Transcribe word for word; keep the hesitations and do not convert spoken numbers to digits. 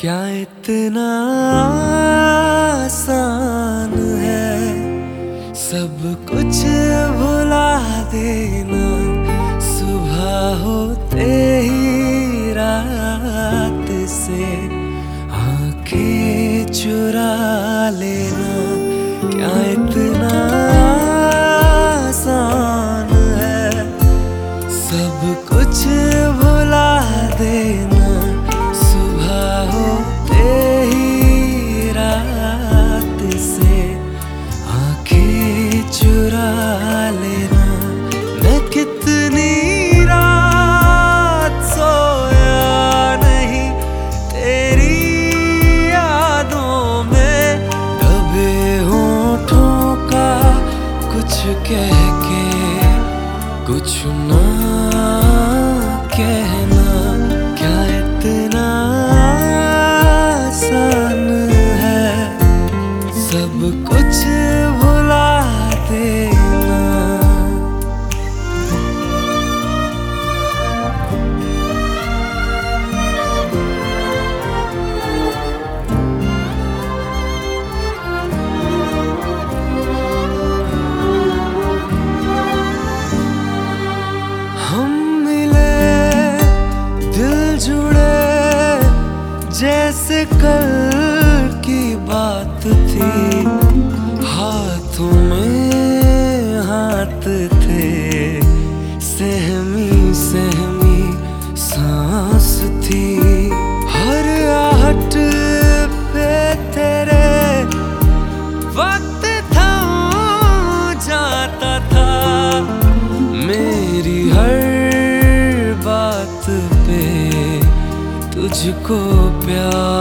क्या इतना आसान है सब कुछ भुला देना, सुबह होते ही रात से आंखें चुरा लेना। क्या इतना आसान है सब कुछ भुला देना, चुरा लेना। मैं कितनी रात सोया नहीं तेरी यादों में, दबे होठों का कुछ कह के कुछ ना कहना। क्या इतना आसान है सब कुछ भुला देना। हम मिले दिल जुड़े जैसे कल की बात थी, हाथों में हाथ थे, सहमी सहमी सांस थी। हर आहट पे तेरे वक्त था जाता था, मेरी हर बात पे तुझको प्यार